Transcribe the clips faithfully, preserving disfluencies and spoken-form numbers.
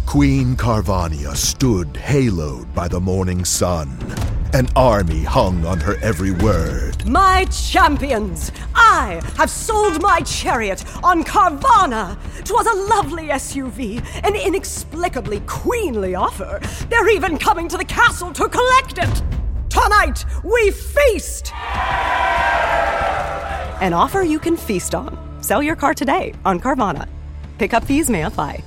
Queen Carvania stood haloed by the morning sun. An army hung on her every word. My champions, I have sold my chariot on Carvana. 'Twas a lovely S U V, an inexplicably queenly offer. They're even coming to the castle to collect it. Tonight, we feast! An offer you can feast on. Sell your car today on Carvana. Pickup fees may apply.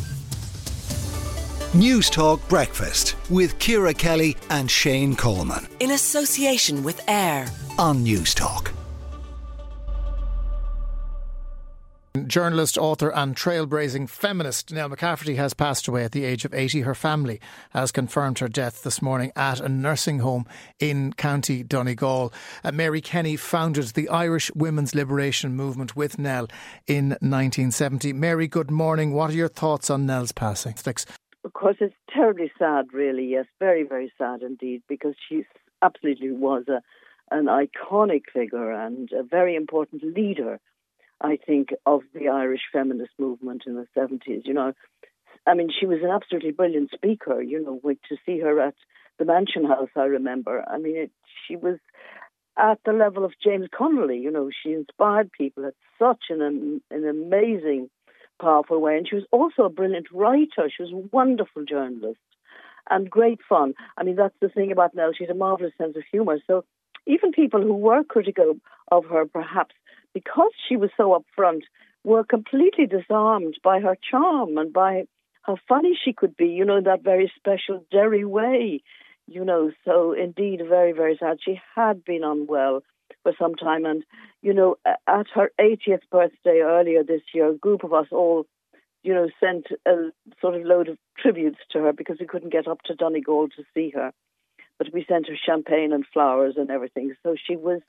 News Talk Breakfast with Ciara Kelly and Shane Coleman. In association with AIR on News Talk. Journalist, author and trailblazing feminist Nell McCafferty has passed away at the age of eighty. Her family has confirmed her death this morning at a nursing home in County Donegal. Uh, Mary Kenny founded the Irish Women's Liberation Movement with Nell in nineteen seventy. Mary, good morning. What are your thoughts on Nell's passing? Of course, it's terribly sad, really, yes, very, very sad indeed, because she absolutely was a, an iconic figure and a very important leader, I think, of the Irish feminist movement in the seventies. You know, I mean, she was an absolutely brilliant speaker, you know, with, to see her at the Mansion House, I remember. I mean, it, she was at the level of James Connolly, you know, she inspired people at such an, an amazing powerful way. And she was also a brilliant writer. She was a wonderful journalist and great fun. I mean, that's the thing about Nell. She's a marvellous sense of humour. So even people who were critical of her, perhaps because she was so upfront, were completely disarmed by her charm and by how funny she could be, you know, in that very special Derry way, you know. So indeed, very, very sad. She had been unwell for some time, and you know, at her eightieth birthday earlier this year, a group of us all, you know, sent a sort of load of tributes to her because we couldn't get up to Donegal to see her, but we sent her champagne and flowers and everything. So she was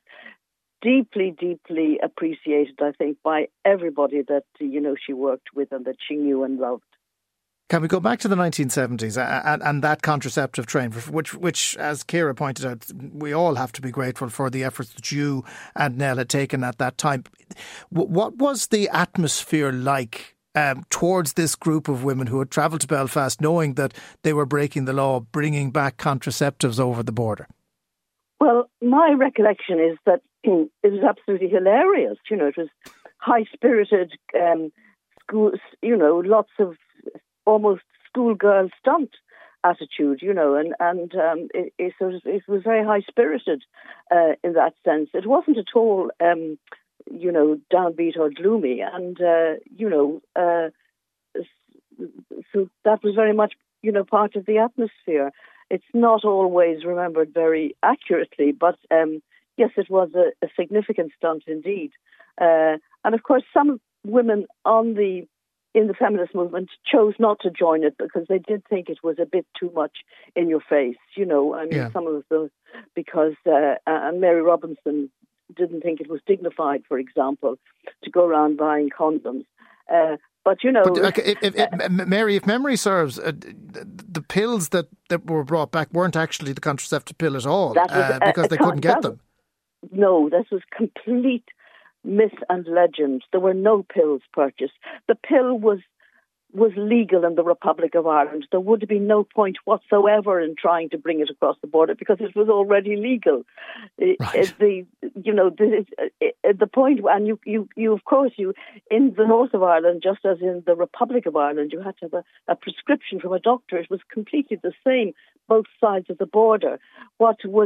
deeply, deeply appreciated, I think, by everybody that, you know, she worked with and that she knew and loved. Can we go back to the nineteen seventies and, and that contraceptive train, which, which, as Ciara pointed out, we all have to be grateful for the efforts that you and Nell had taken at that time. What was the atmosphere like um, towards this group of women who had travelled to Belfast knowing that they were breaking the law, bringing back contraceptives over the border? Well, my recollection is that it was absolutely hilarious. You know, it was high-spirited um, schools, you know, lots of almost schoolgirl stunt attitude, you know, and, and um, it, it, sort of, it was very high-spirited uh, in that sense. It wasn't at all, um, you know, downbeat or gloomy. And, uh, you know, uh, so that was very much, you know, part of the atmosphere. It's not always remembered very accurately, but um, yes, it was a, a significant stunt indeed. Uh, and of course, some women on the in the feminist movement chose not to join it because they did think it was a bit too much in your face. You know, I mean, yeah. some of those, because uh, and Mary Robinson didn't think it was dignified, for example, to go around buying condoms. Uh, But, you know... But, like, if, if, if, Mary, if memory serves, uh, the pills that, that were brought back weren't actually the contraceptive pill at all, was, uh, because a, a, they couldn't get them. No, this was complete myth and legend. There were no pills purchased. The pill was was legal in the Republic of Ireland. There would have been no point whatsoever in trying to bring it across the border because it was already legal. Right. The you know the the point, and you you you of course you in the north of Ireland, just as in the Republic of Ireland, you had to have a, a prescription from a doctor. It was completely the same both sides of the border. What was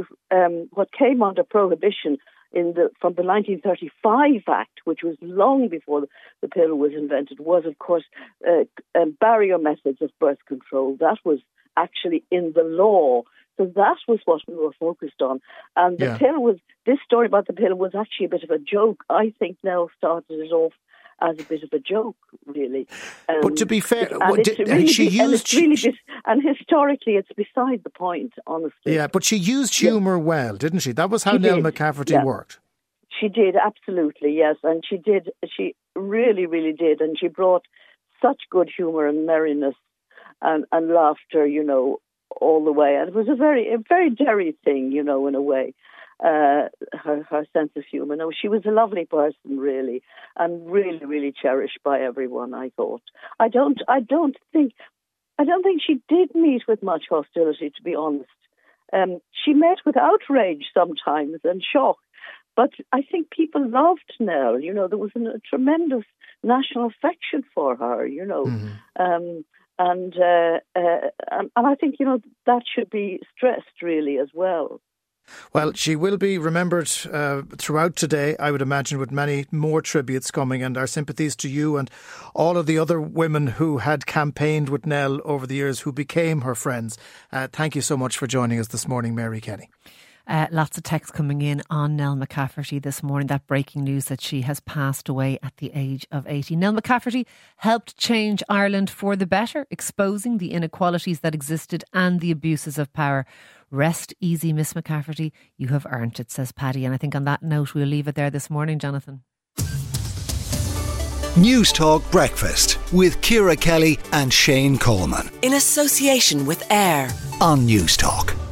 um, what came under prohibition in the from the nineteen thirty-five Act, which was long before the, the pill was invented, was of course uh, uh, barrier methods of birth control. That was actually in the law. So that was what we were focused on. And the yeah. pill was, this story about the pill was actually a bit of a joke. I think Nell started it off as a bit of a joke, really. Um, but to be fair, and, what, it's did, really, she and used... It's really she, and historically, it's beside the point, honestly. Yeah, but she used humour yeah. well, didn't she? That was how she Nell did. McCafferty yeah. worked. She did, absolutely, yes. And she did, she really, really did. And she brought such good humour and merriness and, and laughter, you know, all the way. And it was a very, a very Derry thing, you know, in a way, uh, her, her sense of humour. No, she was a lovely person, really, and really, really cherished by everyone, I thought. I don't, I don't think, I don't think she did meet with much hostility, to be honest. Um, she met with outrage sometimes and shock, but I think people loved Nell. You know, there was an, a tremendous national affection for her, you know. Mm-hmm. Um, and, uh, uh, and and I think, you know, that should be stressed really as well. Well, she will be remembered uh, throughout today, I would imagine, with many more tributes coming, and our sympathies to you and all of the other women who had campaigned with Nell over the years, who became her friends. Uh, thank you so much for joining us this morning, Mary Kenny. Uh, lots of texts coming in on Nell McCafferty this morning. That breaking news that she has passed away at the age of eighty. Nell McCafferty helped change Ireland for the better, exposing the inequalities that existed and the abuses of power. Rest easy, Miss McCafferty. You have earned it, says Paddy. And I think on that note, we'll leave it there this morning, Jonathan. News Talk Breakfast with Ciara Kelly and Shane Coleman. In association with AIR on News Talk.